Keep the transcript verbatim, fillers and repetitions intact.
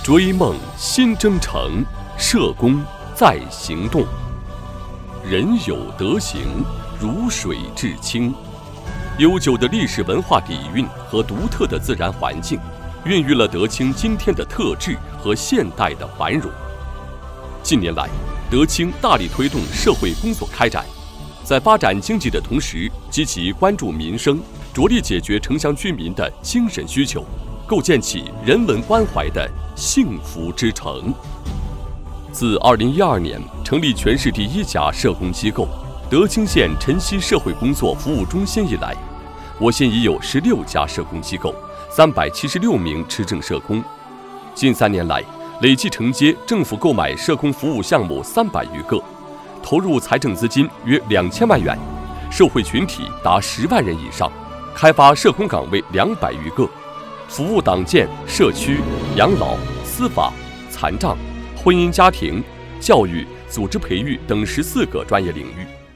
追梦新征程，社工在行动。人有德行，如水至清。悠久的历史文化底蕴和独特的自然环境，孕育了德清今天的特质和现代的繁荣。近年来，德清大力推动社会工作开展，在发展经济的同时，积极关注民生，着力解决城乡居民的精神需求，构建起人文关怀的幸福之城。自二零一二年成立全市第一家社工机构德清县晨曦社会工作服务中心以来，我县已有十六家社工机构，三百七十六名持证社工。近三年来，累计承接政府购买社工服务项目三百余个，投入财政资金约两千万元，社会群体达十万人以上，开发社工岗位两百余个，服务党建、社区、养老、司法、残障、婚姻家庭、教育、组织培育等十四个专业领域。